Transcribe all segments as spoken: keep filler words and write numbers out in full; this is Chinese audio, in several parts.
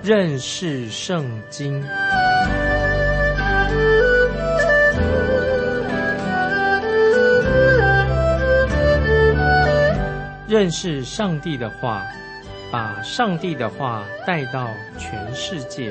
认识圣经。认识上帝的话，把上帝的话带到全世界。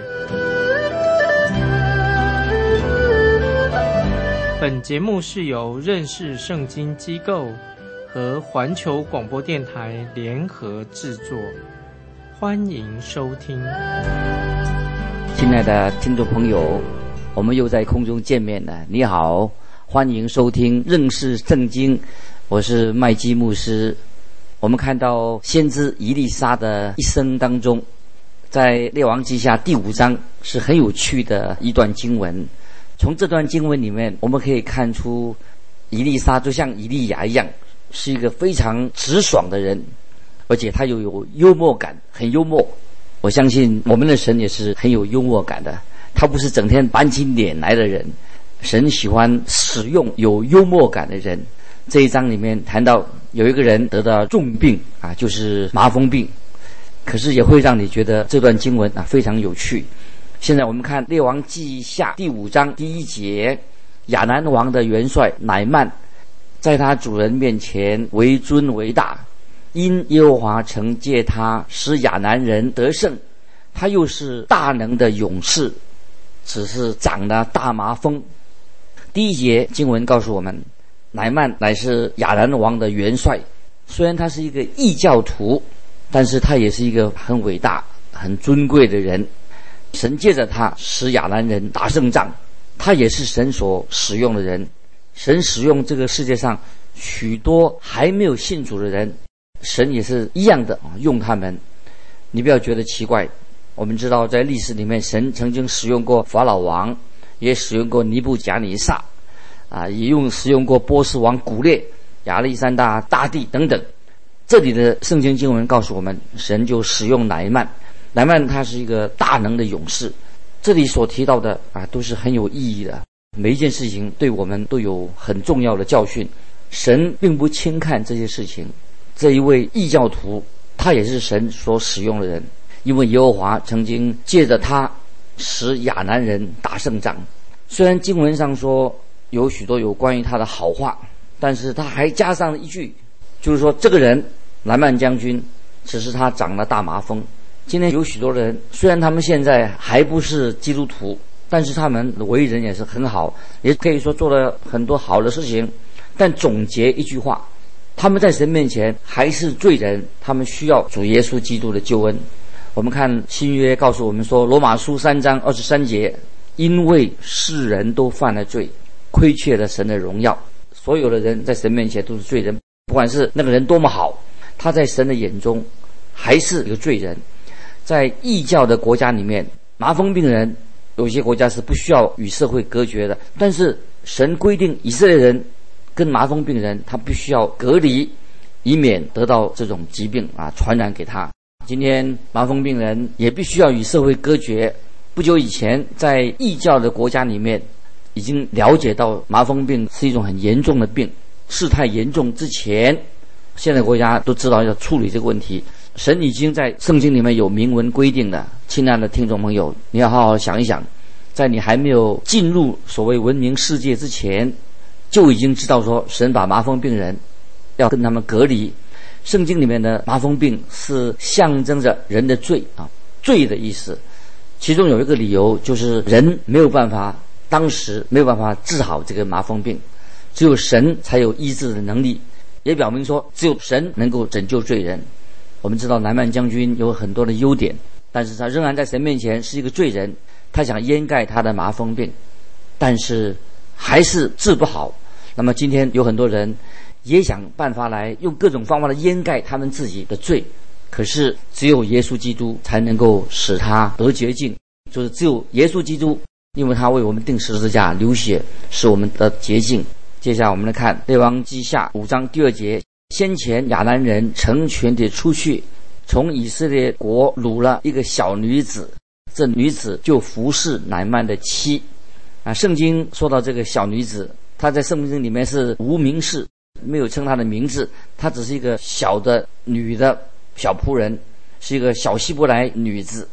本节目是由认识圣经机构和环球广播电台联合制作，欢迎收听。 亲爱的听众朋友，我们又在空中见面了。你好，欢迎收听认识圣经，我是麦基牧师。我们看到先知以利沙的一生当中，在列王记下第五章是很有趣的一段经文。从这段经文里面，我们可以看出以利沙就像以利亚一样，是一个非常直爽的人，而且他又有幽默感，很幽默。我相信我们的神也是很有幽默感的，他不是整天板起脸来的人。神喜欢使用有幽默感的人。这一章里面谈到有一个人得到重病啊，就是麻风病，可是也会让你觉得这段经文啊非常有趣。现在我们看列王记下第五章第一节，亚南王的元帅乃曼在他主人面前为尊为大，因耶和华曾借他使亚南人得胜，他又是大能的勇士，只是长了大麻风。第一节经文告诉我们，乃曼乃是亚南王的元帅，虽然他是一个异教徒，但是他也是一个很伟大很尊贵的人。神借着他使亚南人打胜仗，他也是神所使用的人。神使用这个世界上许多还没有信主的人，神也是一样的用他们。你不要觉得奇怪，我们知道在历史里面，神曾经使用过法老王，也使用过尼布甲尼撒啊，也用使用过波斯王古列、亚历山大大帝等等。这里的圣经经文告诉我们，神就使用乃曼。乃曼他是一个大能的勇士。这里所提到的啊，都是很有意义的。每一件事情对我们都有很重要的教训。神并不轻看这些事情。这一位异教徒，他也是神所使用的人，因为耶和华曾经借着他使亚南人打胜仗。虽然经文上说有许多有关于他的好话，但是他还加上了一句，就是说这个人乃曼将军只是他长了大麻风。今天有许多人，虽然他们现在还不是基督徒，但是他们为人也是很好，也可以说做了很多好的事情，但总结一句话，他们在神面前还是罪人，他们需要主耶稣基督的救恩。我们看新约告诉我们说，罗马书三章二十三节，因为世人都犯了罪，亏缺了神的荣耀。所有的人在神面前都是罪人，不管是那个人多么好，他在神的眼中还是一个罪人。在异教的国家里面，麻风病人有些国家是不需要与社会隔绝的，但是神规定以色列人跟麻风病人他必须要隔离，以免得到这种疾病啊传染给他。今天麻风病人也必须要与社会隔绝。不久以前在异教的国家里面已经了解到麻风病是一种很严重的病，事态严重之前，现在国家都知道要处理这个问题。神已经在圣经里面有明文规定的。亲爱的听众朋友，你要好好想一想，在你还没有进入所谓文明世界之前，就已经知道说神把麻风病人要跟他们隔离。圣经里面的麻风病是象征着人的罪啊，罪的意思。其中有一个理由就是人没有办法，当时没有办法治好这个麻风病，只有神才有医治的能力，也表明说只有神能够拯救罪人。我们知道乃曼将军有很多的优点，但是他仍然在神面前是一个罪人。他想掩盖他的麻风病，但是还是治不好。那么今天有很多人也想办法来用各种方法来掩盖他们自己的罪，可是只有耶稣基督才能够使他得洁净，就是只有耶稣基督，因为他为我们钉十字架流血，使我们得洁净。接下来我们来看列王记下五章第二节，先前亚南人成群地出去，从以色列国掳了一个小女子，这女子就服侍乃曼的妻啊。圣经说到这个小女子，她在圣经里面是无名氏，没有称她的名字，她只是一个小的女的小仆人，是一个小希伯来女子。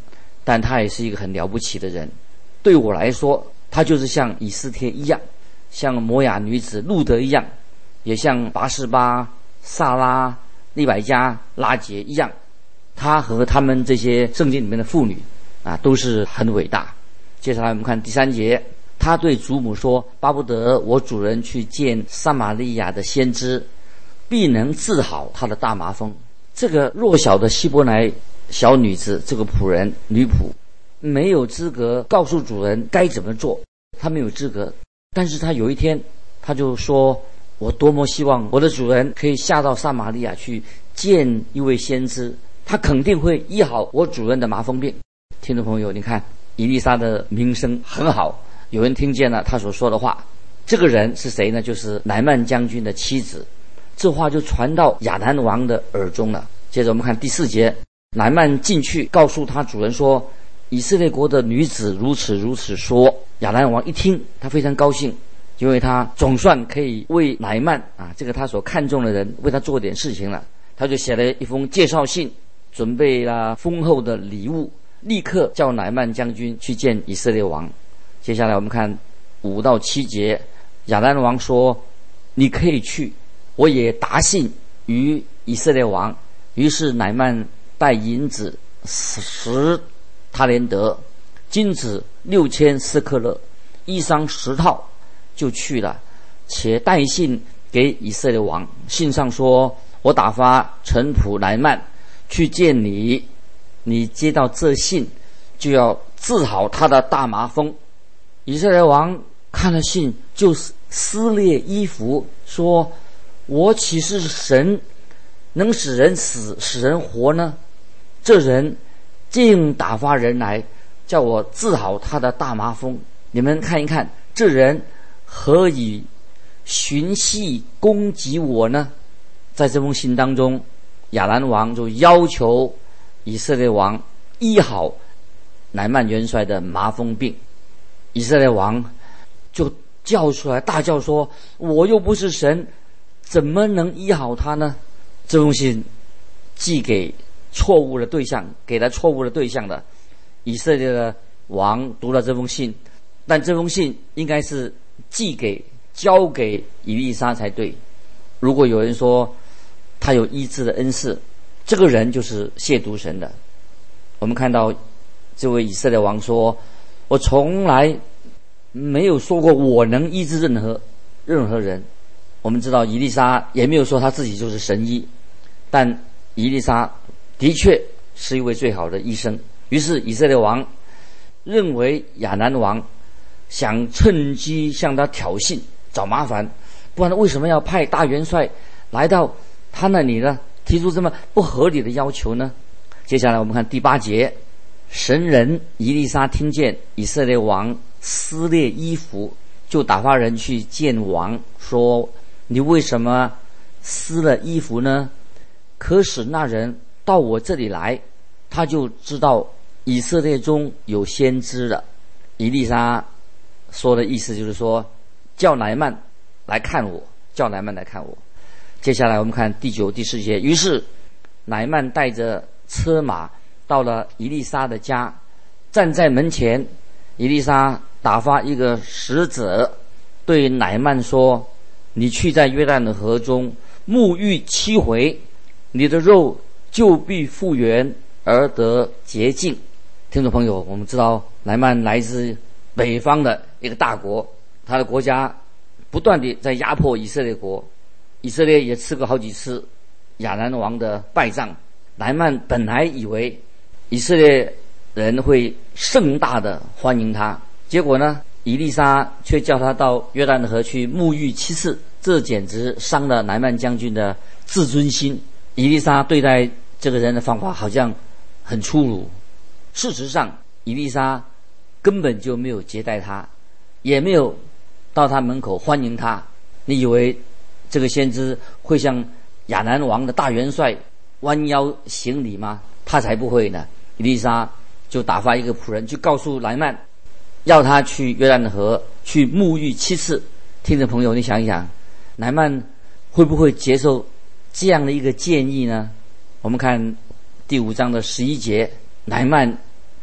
但他也是一个很了不起的人。对我来说，他就是像以斯帖一样，像摩亚女子路德一样，也像拔示巴、萨拉、利百加、拉结一样，他和他们这些圣经里面的妇女啊，都是很伟大。接下来我们看第三节，他对祖母说：巴不得我主人去见撒玛利亚的先知，必能治好他的大麻风。这个弱小的希伯来小女子，这个仆人女仆，没有资格告诉主人该怎么做，她没有资格。但是她有一天，她就说：我多么希望我的主人可以下到撒玛利亚去见一位先知，他肯定会医好我主人的麻风病。听众朋友，你看以利沙的名声很好，有人听见了他所说的话。这个人是谁呢？就是乃縵将军的妻子。这话就传到亚兰王的耳中了。接着我们看第四节，乃縵进去告诉他主人说：以色列国的女子如此如此说。亚兰王一听，他非常高兴，因为他总算可以为乃縵啊，这个他所看重的人，为他做点事情了。他就写了一封介绍信，准备了丰厚的礼物，立刻叫乃縵将军去见以色列王。接下来我们看五到七节，亚兰王说：你可以去，我也答信于以色列王。于是乃縵带银子十他连得，金子六千斯克勒，衣裳十套，就去了，且带信给以色列王。信上说：我打发臣仆乃縵去见你，你接到这信，就要治好他的大麻风。以色列王看了信，就撕裂衣服，说：我岂是神，能使人死，使人活呢？这人竟打发人来，叫我治好他的大麻风。你们看一看，这人何以寻隙攻击我呢？在这封信当中，亚兰王就要求以色列王医好乃縵元帅的麻风病。以色列王就叫出来，大叫说：我又不是神，怎么能医好他呢？这封信寄给错误的对象，给了错误的对象的。以色列的王读了这封信，但这封信应该是寄给交给以利沙才对。如果有人说他有医治的恩赐，这个人就是亵渎神的。我们看到这位以色列王说：我从来没有说过我能医治任何任何人。我们知道以利沙也没有说他自己就是神医，但以利沙的确是一位最好的医生。于是以色列王认为亚兰王想趁机向他挑衅，找麻烦，不然为什么要派大元帅来到他那里呢？提出这么不合理的要求呢？接下来我们看第八节，神人以利沙听见以色列王撕裂衣服，就打发人去见王，说：你为什么撕了衣服呢？可使那人到我这里来，他就知道以色列中有先知了。以利沙说的意思就是说，叫乃縵来看我，叫乃縵来看我。接下来我们看第九、第十节。于是乃縵带着车马到了以利沙的家，站在门前。以利沙打发一个使者对乃縵说：你去在约旦的河中沐浴七回，你的肉就必复原而得洁净。听众朋友，我们知道乃縵来自北方的一个大国，他的国家不断地在压迫以色列国，以色列也吃过好几次亚兰王的败仗。乃縵本来以为以色列人会盛大的欢迎他，结果呢，以利沙却叫他到约旦河去沐浴七次，这简直伤了乃縵将军的自尊心。以利沙对待这个人的方法好像很粗鲁，事实上以利沙根本就没有接待他，也没有到他门口欢迎他。你以为这个先知会向亚兰王的大元帅弯腰行礼吗？他才不会呢。以利沙就打发一个仆人去告诉乃縵，要他去约旦河去沐浴七次。听众朋友，你想一想，乃縵会不会接受这样的一个建议呢？我们看第五章的十一节，乃縵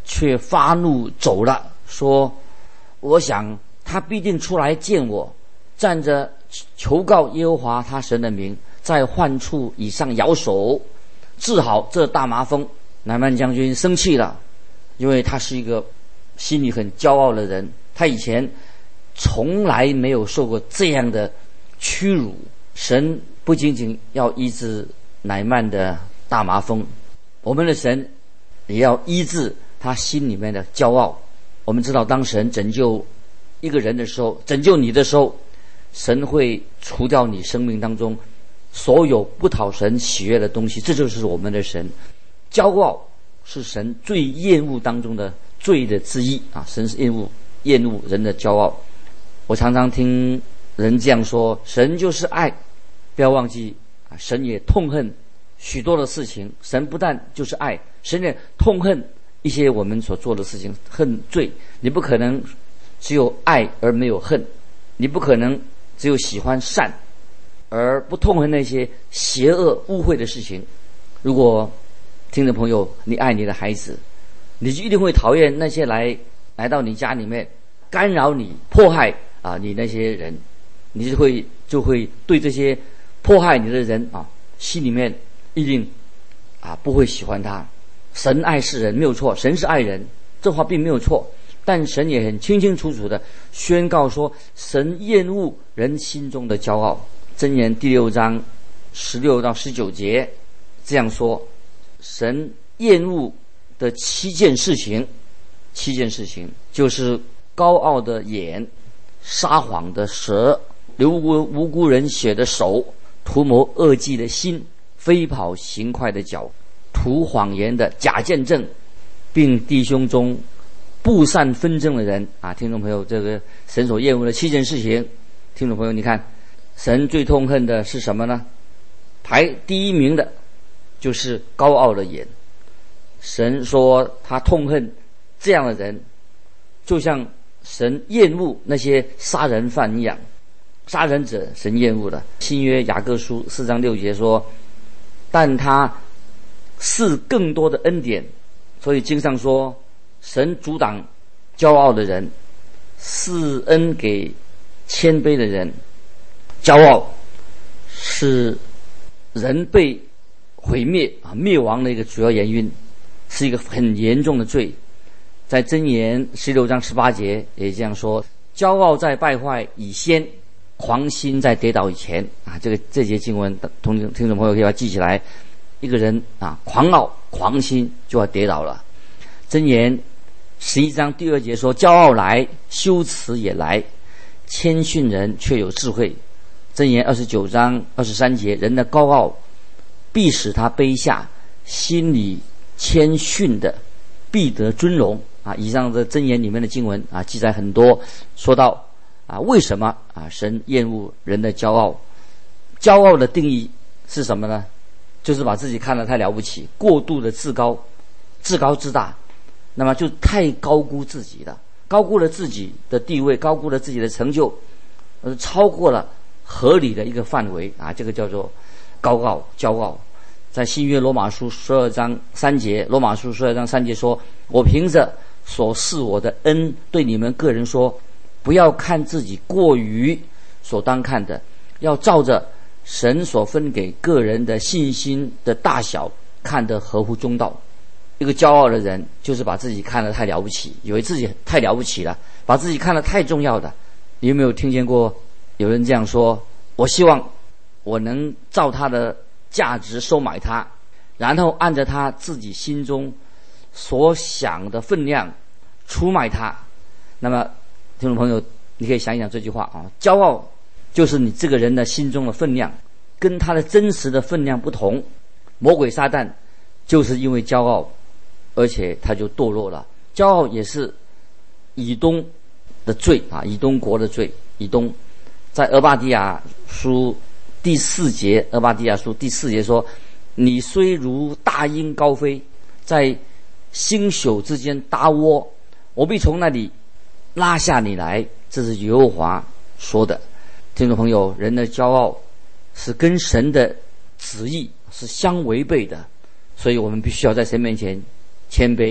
却发怒走了，说我想他必定出来见我，站着求告耶和华他神的名，在患处以上摇手治好这大麻风。乃縵将军生气了，因为他是一个心里很骄傲的人，他以前从来没有受过这样的屈辱。神不仅仅要医治乃縵的大麻风，我们的神也要医治他心里面的骄傲。我们知道，当神拯救一个人的时候，拯救你的时候，神会除掉你生命当中所有不讨神喜悦的东西，这就是我们的神。骄傲是神最厌恶当中的罪的之一啊！神是厌恶厌恶人的骄傲。我常常听人这样说：神就是爱。不要忘记啊，神也痛恨许多的事情。神不但就是爱，神也痛恨一些我们所做的事情，恨罪。你不可能只有爱而没有恨，你不可能只有喜欢善而不痛恨那些邪恶污秽的事情。如果听众朋友你爱你的孩子，你就一定会讨厌那些来来到你家里面干扰你迫害啊你那些人，你就会就会对这些迫害你的人啊心里面一定啊不会喜欢他。神爱世人没有错，神是爱人，这话并没有错，但神也很清清楚楚的宣告说，神厌恶人心中的骄傲。箴言第六章十六到十九节这样说，神厌恶的七件事情，七件事情就是高傲的眼，撒谎的舌，流无辜人血的手，图谋恶计的心，飞跑行快的脚，图谎言的假见证，并弟兄中布散纷争的人啊！听众朋友，这个神所厌恶的七件事情，听众朋友，你看神最痛恨的是什么呢？排第一名的就是高傲的眼。神说他痛恨这样的人，就像神厌恶那些杀人犯一样。杀人者神厌恶的。新约雅各书四章六节说，但他赐更多的恩典，所以经上说神阻挡骄傲的人，赐恩给谦卑的人。骄傲是人被毁灭啊灭亡的一个主要原因，是一个很严重的罪。在箴言十六章十八节也这样说，骄傲在败坏以先，狂心在跌倒以前啊。这个这节经文同听众朋友可以把它记起来。一个人啊狂傲狂心就要跌倒了。箴言十一章第二节说，骄傲来，羞耻也来，谦逊人却有智慧。箴言二十九章二十三节，人的高傲必使他卑下，心里谦逊的必得尊荣啊。以上的箴言里面的经文啊，记载很多，说到啊为什么啊神厌恶人的骄傲。骄傲的定义是什么呢？就是把自己看得太了不起，过度的自高，自高自大，那么就太高估自己了，高估了自己的地位，高估了自己的成就，呃，超过了合理的一个范围啊，这个叫做高傲、骄傲。在新约罗马书十二章三节，罗马书十二章三节说，我凭着所赐我的恩对你们个人说，不要看自己过于所当看的，要照着神所分给个人的信心的大小看得合乎中道。一个骄傲的人就是把自己看得太了不起，以为自己太了不起了，把自己看得太重要的。你有没有听见过有人这样说，我希望我能照他的价值收买他，然后按照他自己心中所想的分量出卖他。那么听众朋友，你可以想一想这句话啊，骄傲就是你这个人的心中的分量跟他的真实的分量不同。魔鬼撒旦就是因为骄傲，而且他就堕落了。骄傲也是以东的罪啊，以东国的罪。以东在俄巴底亚书第四节，俄巴底亚书第四节说，你虽如大鹰高飞，在星宿之间搭窝，我必从那里拉下你来。这是耶和华说的。听众朋友，人的骄傲是跟神的旨意是相违背的，所以我们必须要在神面前谦卑，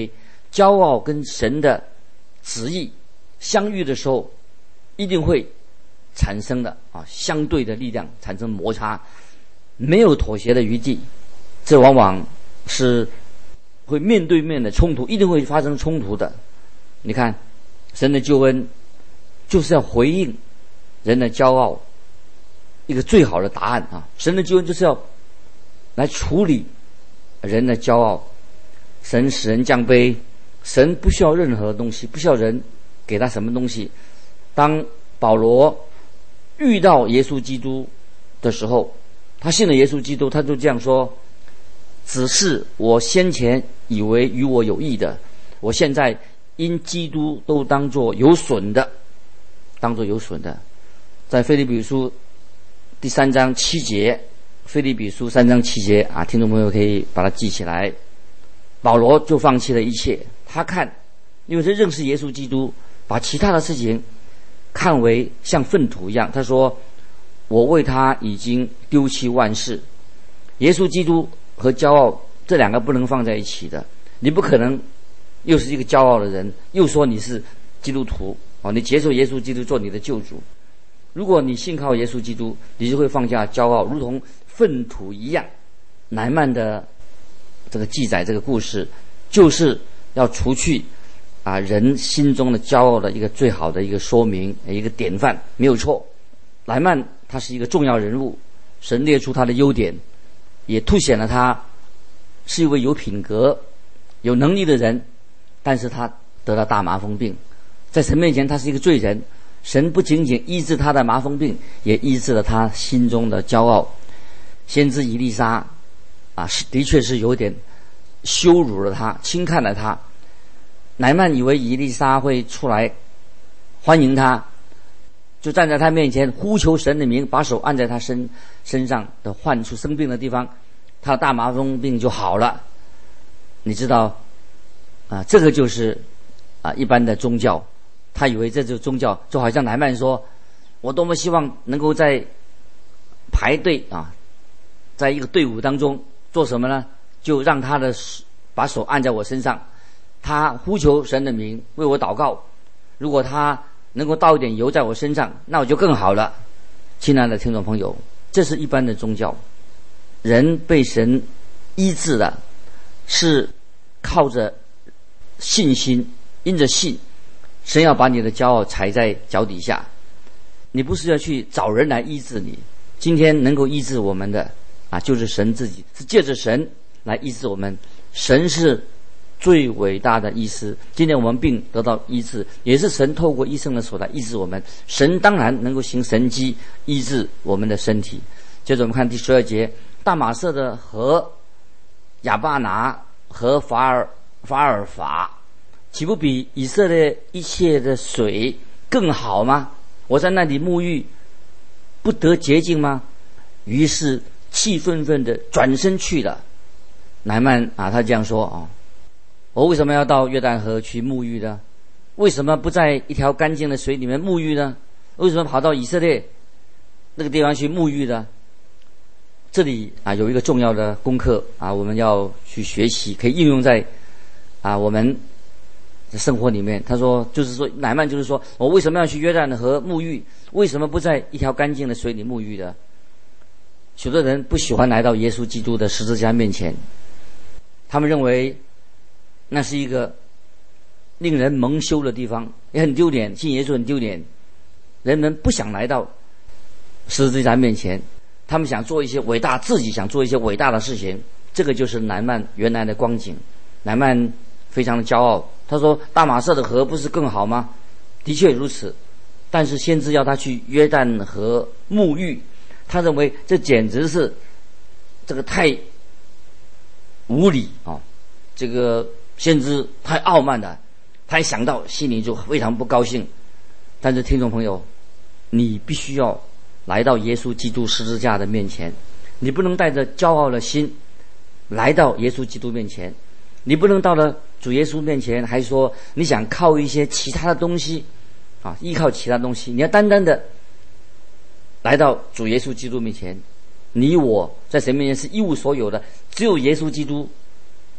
骄傲跟神的旨意相遇的时候，一定会产生的啊相对的力量，产生摩擦，没有妥协的余地。这往往是会面对面的冲突，一定会发生冲突的。你看，神的救恩就是要回应人的骄傲，一个最好的答案啊！神的救恩就是要来处理人的骄傲。神使人降卑，神不需要任何东西，不需要人给他什么东西。当保罗遇到耶稣基督的时候，他信了耶稣基督，他就这样说：只是我先前以为与我有益的，我现在因基督都当作有损的，当作有损的。在腓立比书第三章七节，腓立比书三章七节啊，听众朋友可以把它记起来。保罗就放弃了一切，他看，因为他认识耶稣基督，把其他的事情看为像粪土一样。他说：我为他已经丢弃万事。耶稣基督和骄傲这两个不能放在一起的，你不可能又是一个骄傲的人，又说你是基督徒哦，你接受耶稣基督做你的救主。如果你信靠耶稣基督，你就会放下骄傲，如同粪土一样。乃縵的这个记载，这个故事就是要除去啊人心中的骄傲的一个最好的一个说明，一个典范，没有错。乃縵他是一个重要人物，神列出他的优点，也凸显了他是一位有品格、有能力的人，但是他得了大麻风病，在神面前他是一个罪人。神不仅仅医治他的麻风病，也医治了他心中的骄傲。先知以利沙啊，是的确是有点羞辱了他，轻看了他。乃縵以为以利沙会出来欢迎他，就站在他面前呼求神的名，把手按在他身身上的患处生病的地方，他的大麻风病就好了。你知道啊，这个就是啊一般的宗教，他以为这就是宗教，就好像乃縵说：我多么希望能够在排队啊，在一个队伍当中做什么呢？就让他的把手按在我身上，他呼求神的名，为我祷告。如果他能够倒一点油在我身上，那我就更好了。亲爱的听众朋友，这是一般的宗教。人被神医治了，是靠着信心，因着信，神要把你的骄傲踩在脚底下。你不是要去找人来医治你，今天能够医治我们的啊，就是神自己，是借着神来医治我们。神是最伟大的医师，今天我们病得到医治，也是神透过医生的手来医治我们。神当然能够行神迹医治我们的身体。接着我们看第十二节，大马色的河亚巴拿和法尔法尔法，岂不比以色列一切的水更好吗？我在那里沐浴，不得洁净吗？于是气愤愤的转身去了。乃縵啊，他这样说啊，我为什么要到约旦河去沐浴呢？为什么不在一条干净的水里面沐浴呢？为什么跑到以色列那个地方去沐浴呢？这里啊有一个重要的功课啊，我们要去学习，可以应用在啊我们的生活里面。他说，就是说乃縵就是说，我为什么要去约旦河沐浴？为什么不在一条干净的水里沐浴的？许多人不喜欢来到耶稣基督的十字架面前，他们认为那是一个令人蒙羞的地方，也很丢脸，信耶稣很丢脸。人们不想来到十字架面前，他们想做一些伟大，自己想做一些伟大的事情。这个就是乃縵原来的光景。乃縵非常的骄傲，他说大马色的河不是更好吗？的确如此，但是先知要他去约旦河沐浴，他认为这简直是这个太无理啊！这个先知太傲慢了，他一想到心里就非常不高兴。但是听众朋友，你必须要来到耶稣基督十字架的面前，你不能带着骄傲的心来到耶稣基督面前，你不能到了主耶稣面前还说你想靠一些其他的东西啊，依靠其他东西。你要单单的来到主耶稣基督面前，你我在神面前是一无所有的，只有耶稣基督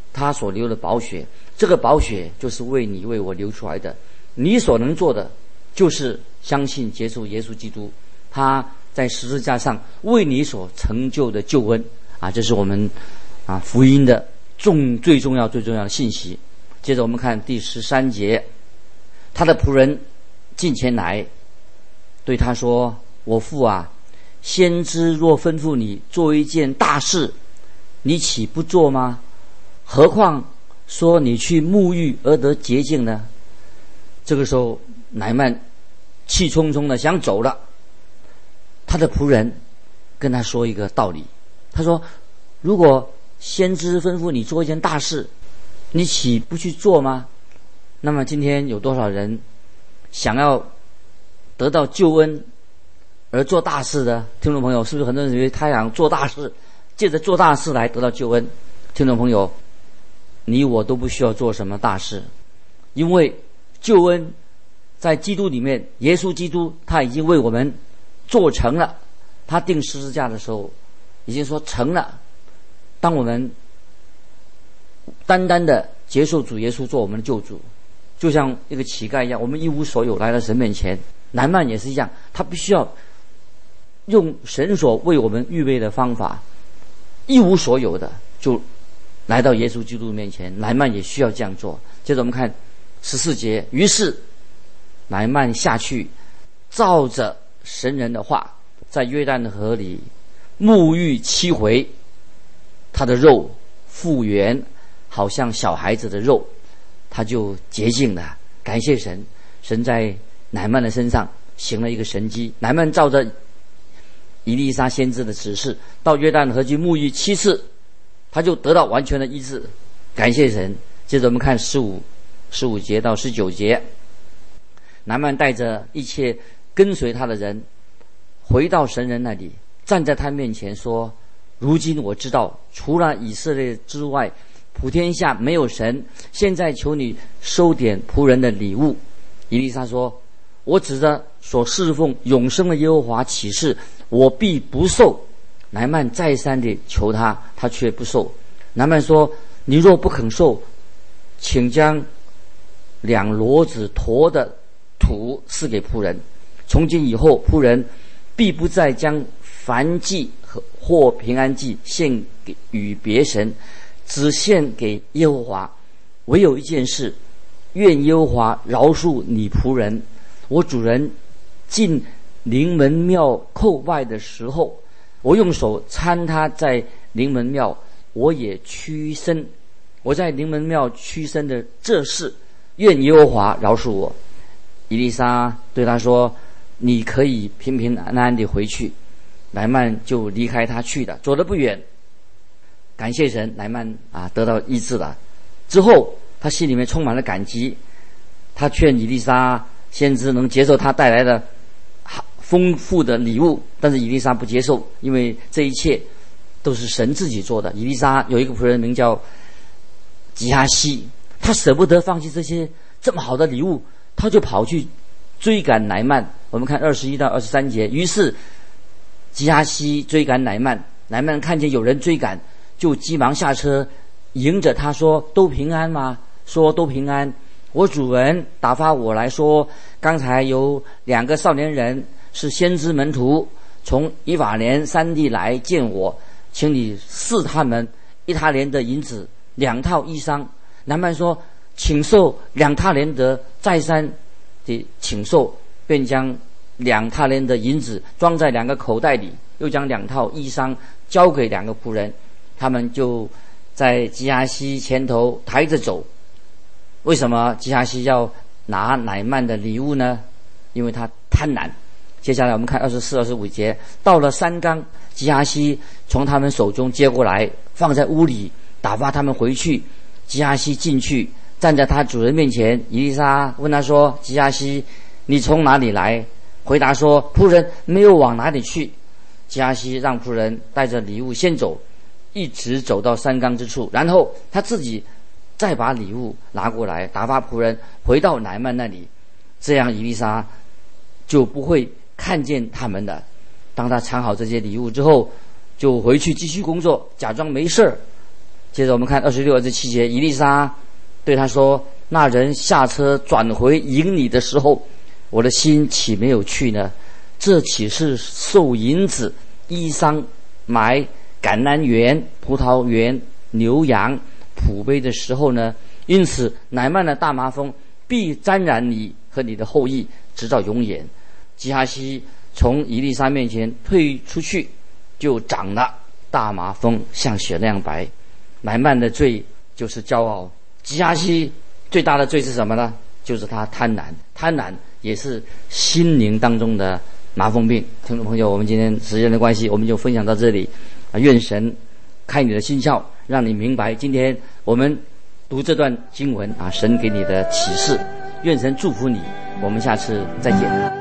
他所流的宝血，这个宝血就是为你为我流出来的。你所能做的就是相信接受耶稣基督，他在十字架上为你所成就的救恩啊，这是我们啊福音的重最重要最重要的信息。接着我们看第十三节，他的仆人进前来对他说：我父啊，先知若吩咐你做一件大事，你岂不做吗？何况说你去沐浴而得洁净呢？这个时候乃曼气冲冲的想走了，他的仆人跟他说一个道理，他说：如果先知吩咐你做一件大事，你岂不去做吗？那么今天有多少人想要得到救恩而做大事的？听众朋友，是不是很多人以为他想做大事，借着做大事来得到救恩？听众朋友，你我都不需要做什么大事，因为救恩在基督里面，耶稣基督他已经为我们做成了。他钉十字架的时候已经说成了。当我们单单的接受主耶稣做我们的救主，就像一个乞丐一样，我们一无所有来到神面前。乃曼也是一样，他必须要用神所为我们预备的方法，一无所有的就来到耶稣基督面前。乃曼也需要这样做。接着我们看十四节，于是乃曼下去，照着神人的话，在约旦河里沐浴七回，他的肉复原，好像小孩子的肉，他就洁净了。感谢神，神在乃曼的身上行了一个神迹。乃曼照着以利沙先知的指示，到约旦河去沐浴七次，他就得到完全的医治。感谢神。接着我们看十五十五节到十九节，乃曼带着一切跟随他的人回到神人那里，站在他面前说：如今我知道除了以色列之外，普天下没有神，现在求你收点仆人的礼物。以利沙说：我指着所侍奉永生的耶和华起誓，我必不受。乃曼再三地求他，他却不受。乃曼说：你若不肯受，请将两骡子驮的土赐给仆人。从今以后，仆人必不再将燔祭或平安祭献给与别神，只献给耶和华。唯有一件事，愿耶和华饶恕你仆人。我主人进临门庙叩拜的时候，我用手搀他在临门庙，我也屈身。我在临门庙屈身的这事，愿耶和华饶恕我。以利沙对他说：你可以平平安安地回去。乃曼就离开他去了，走得不远。感谢神，乃曼啊得到医治了。之后他心里面充满了感激，他劝以利沙先知能接受他带来的丰富的礼物，但是以利沙不接受，因为这一切都是神自己做的。以利沙有一个仆人名叫基哈西，他舍不得放弃这些这么好的礼物，他就跑去追赶乃曼。我们看二十一到二十三节，于是基哈西追赶乃曼，乃曼看见有人追赶，就急忙下车迎着他说：都平安吗？说都平安。我主人打发我来说，刚才有两个少年人是先知门徒，从以法莲山地来见我，请你赐他们一他连的银子，两套衣裳。乃曼说：请受两他连得，再三的请受，便将两他连的银子装在两个口袋里，又将两套衣裳交给两个仆人，他们就在基哈西前头抬着走。为什么基哈西要拿乃曼的礼物呢？因为他贪婪。接下来我们看二十四、二十五节，到了山冈，基哈西从他们手中接过来，放在屋里，打发他们回去。基哈西进去，站在他主人面前。以利沙问他说：基哈西，你从哪里来？回答说：仆人没有往哪里去。基哈西让仆人带着礼物先走，一直走到山冈之处，然后他自己再把礼物拿过来，打发仆人回到乃曼那里。这样以利沙就不会看见他们的。当他藏好这些礼物之后，就回去继续工作，假装没事儿。 接着我们看二十六、二十七节，以利沙对他说：“那人下车转回迎你的时候，我的心岂没有去呢？这岂是受银子、衣裳、买橄榄园、葡萄园、牛羊、仆婢的时候呢？因此，乃曼的大麻风必沾染你和你的后裔，直到永远。”基哈西从以利沙面前退出去，就长了大麻风，像雪那样白。乃曼的罪就是骄傲，基哈西最大的罪是什么呢？就是他贪婪，贪婪也是心灵当中的麻风病。听众朋友，我们今天时间的关系，我们就分享到这里啊！愿神开你的心窍，让你明白今天我们读这段经文啊，神给你的启示。愿神祝福你，我们下次再见。